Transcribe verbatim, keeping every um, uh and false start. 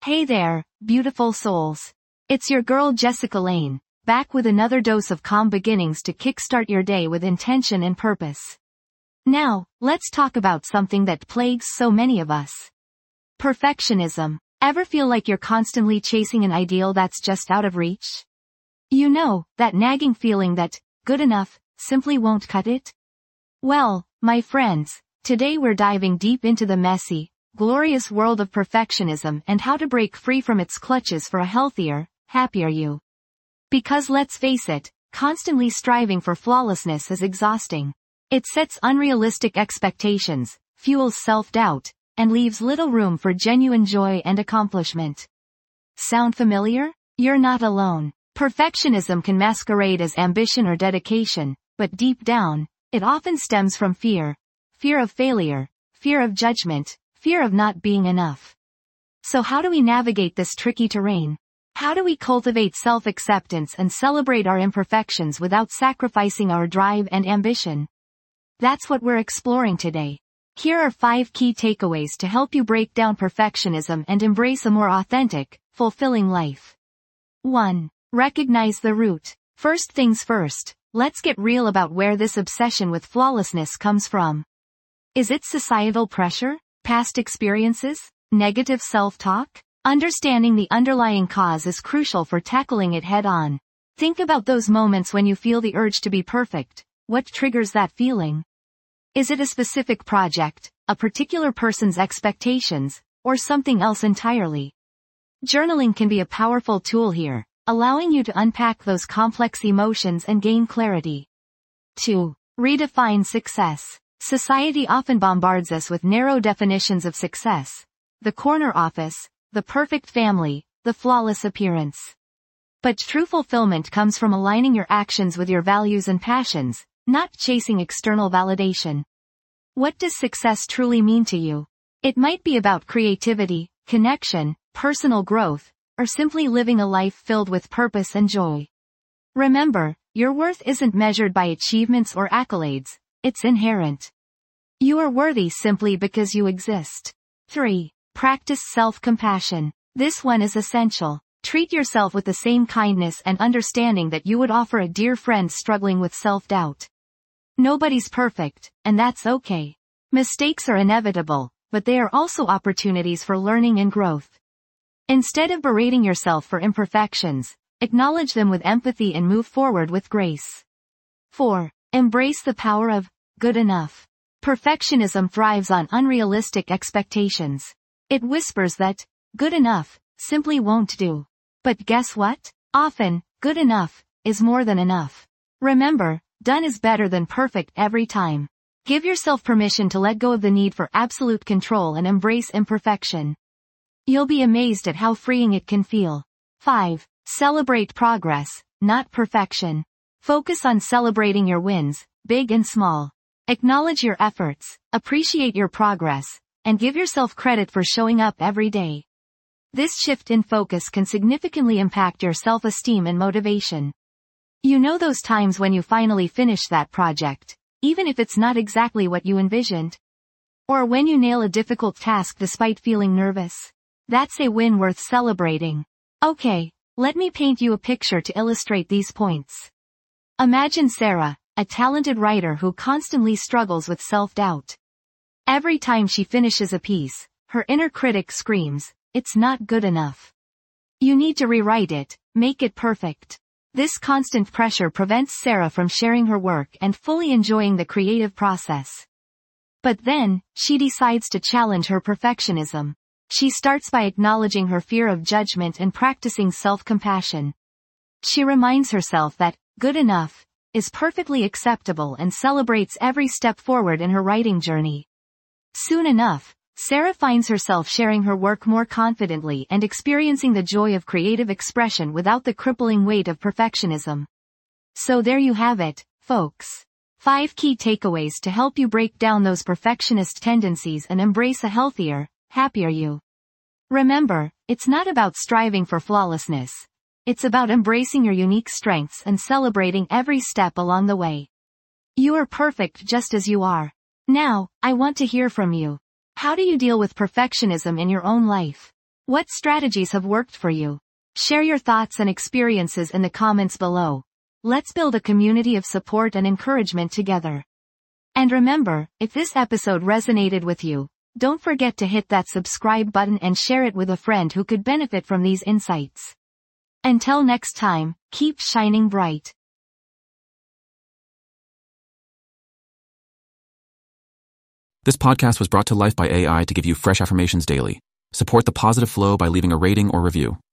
Hey there, beautiful souls. It's your girl Jessica Lane, back with another dose of calm beginnings to kickstart your day with intention and purpose. Now, let's talk about something that plagues so many of us. Perfectionism. Ever feel like you're constantly chasing an ideal that's just out of reach? You know, that nagging feeling that, good enough, simply won't cut it? Well, my friends, today we're diving deep into the messy, glorious world of perfectionism and how to break free from its clutches for a healthier, happier you. Because let's face it, constantly striving for flawlessness is exhausting. It sets unrealistic expectations, fuels self-doubt, and leaves little room for genuine joy and accomplishment. Sound familiar? You're not alone. Perfectionism can masquerade as ambition or dedication, but deep down, it often stems from fear. Fear of failure, fear of judgment, fear of not being enough. So how do we navigate this tricky terrain? How do we cultivate self-acceptance and celebrate our imperfections without sacrificing our drive and ambition? That's what we're exploring today. Here are five key takeaways to help you break down perfectionism and embrace a more authentic, fulfilling life. one. Recognize the root. First things first, let's get real about where this obsession with flawlessness comes from. Is it societal pressure? Past experiences? Negative self-talk? Understanding the underlying cause is crucial for tackling it head-on. Think about those moments when you feel the urge to be perfect. What triggers that feeling? Is it a specific project, a particular person's expectations, or something else entirely? Journaling can be a powerful tool here, allowing you to unpack those complex emotions and gain clarity. two. Redefine success. Society often bombards us with narrow definitions of success. The corner office, the perfect family, the flawless appearance. But true fulfillment comes from aligning your actions with your values and passions, not chasing external validation. What does success truly mean to you? It might be about creativity, connection, personal growth, or simply living a life filled with purpose and joy. Remember, your worth isn't measured by achievements or accolades, it's inherent. You are worthy simply because you exist. three. Practice self-compassion. This one is essential. Treat yourself with the same kindness and understanding that you would offer a dear friend struggling with self-doubt. Nobody's perfect, and that's okay. Mistakes are inevitable, but they are also opportunities for learning and growth. Instead of berating yourself for imperfections, acknowledge them with empathy and move forward with grace. four. Embrace the power of good enough. Perfectionism thrives on unrealistic expectations. It whispers that good enough simply won't do. But guess what? Often, good enough is more than enough. Remember, done is better than perfect every time. Give yourself permission to let go of the need for absolute control and embrace imperfection. You'll be amazed at how freeing it can feel. five. Celebrate progress, not perfection. Focus on celebrating your wins, big and small. Acknowledge your efforts, appreciate your progress, and give yourself credit for showing up every day. This shift in focus can significantly impact your self-esteem and motivation. You know those times when you finally finish that project, even if it's not exactly what you envisioned? Or when you nail a difficult task despite feeling nervous? That's a win worth celebrating. Okay, let me paint you a picture to illustrate these points. Imagine Sarah, a talented writer who constantly struggles with self-doubt. Every time she finishes a piece, her inner critic screams, "It's not good enough. You need to rewrite it, make it perfect." This constant pressure prevents Sarah from sharing her work and fully enjoying the creative process. But then, she decides to challenge her perfectionism. She starts by acknowledging her fear of judgment and practicing self-compassion. She reminds herself that good enough is perfectly acceptable and celebrates every step forward in her writing journey. Soon enough, Sarah finds herself sharing her work more confidently and experiencing the joy of creative expression without the crippling weight of perfectionism. So there you have it, folks. Five key takeaways to help you break down those perfectionist tendencies and embrace a healthier, happier you. Remember, it's not about striving for flawlessness. It's about embracing your unique strengths and celebrating every step along the way. You are perfect just as you are. Now, I want to hear from you. How do you deal with perfectionism in your own life? What strategies have worked for you? Share your thoughts and experiences in the comments below. Let's build a community of support and encouragement together. And remember, if this episode resonated with you, don't forget to hit that subscribe button and share it with a friend who could benefit from these insights. Until next time, keep shining bright. This podcast was brought to life by A I to give you fresh affirmations daily. Support the positive flow by leaving a rating or review.